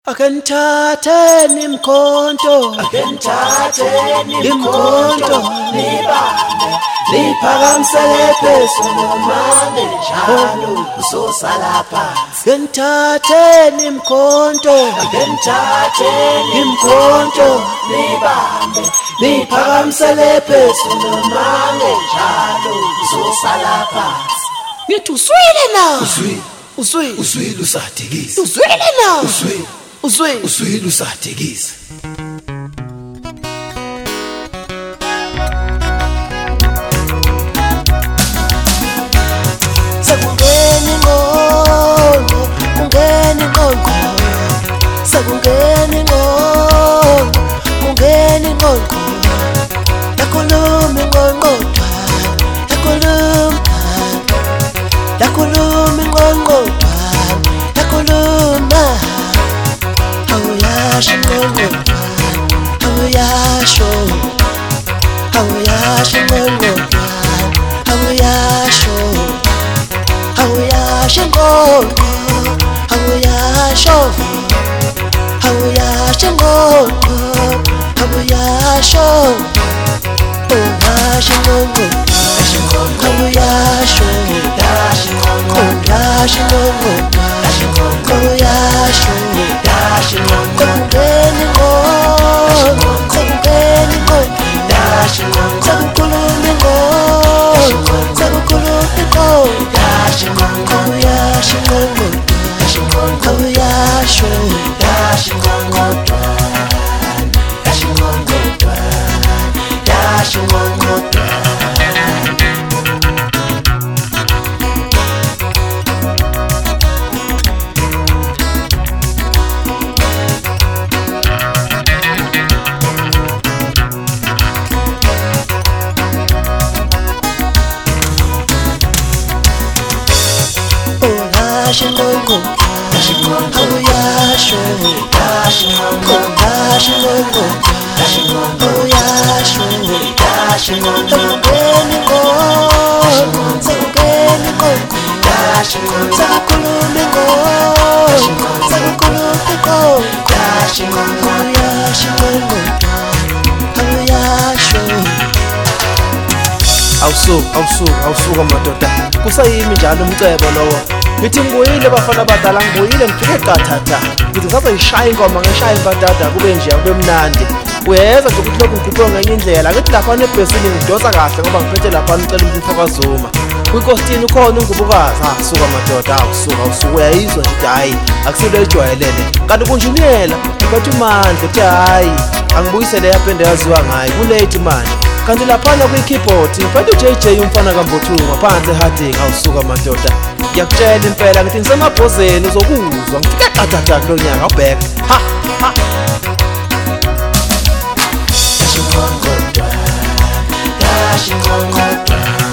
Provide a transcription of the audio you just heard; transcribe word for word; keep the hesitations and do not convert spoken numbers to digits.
Akenthatheni imkhonto akenthatheni imkhonto nibambe niphakamisele phezulu nomane njalo uzosala phansi Akenthatheni imkhonto akenthatheni imkhonto nibambe niphakamisele phezulu nomane njalo uzosala phansi Ngithi uswile na Uswile uswile uswile usadikisa uswile na uswile uswile uswile usadikisa Sekungeni ngqondo kungeni ngqondo Sekungeni ngqondo kungeni ngqondo Yakhuluma ingqondo yakhuluma yakhuluma ingqondo yakhuluma awuyasho ingqondo awuyasho awuyasho ingqondo awuyasho awuyasho ingqondo awuyasho awuyasho ingqondo awuyasho awuyasho ingqondo awuyasho awuyasho ingqondo awuyasho sekungeni ngqondo sekungeni ngqondo sekukhuluma ingqondo sekukhuluma ingqondo awuyasho ingqondo awuyasho Shingongo, Shingongo, Yasho, Shingongo, Shingongo, Shingongo, Yasho, Shingongo, Sakugeni ngo, Sakugeni ngo, Sakukulume ngo, Sakukulume ngo, Shingongo, Yashingongo, Yasho. Awusuka awusuka awusuka madoda kusayimi njalo umcebo lowo ngithi ngibuyile bafana badala ngibuyile ngifike qathatha ngithi ngabe ngishaya ingoma ngishaya imbadada kube nje kube mnandi uyeza nje ukuthi lokhu ngikhuphe ngenye indlela ngithi lapha nebhesini ngidosa kahle ngoba ngiphethe lapha ngicela umuntu kwazuma kwinkostini ukhona ungubukazi ha suka madoda awusuka awusuka uyayizwa nje hayi akusilo ejwayelele kanti kunjiniyela ubathi umandla uthi hayi angibuyisele yaphinde yaziwa ngayi kulate manje kanti lapha kwi-keyboard ngiphethe uJ J umfana kaMbothuma phansi eharding awusuka madoda ngiyakutshela impela ngithi ngisemabhozeni uzokuzwa ngifike qathatha kulo nyaka ubheka ha ha Shingongo, Shingongo,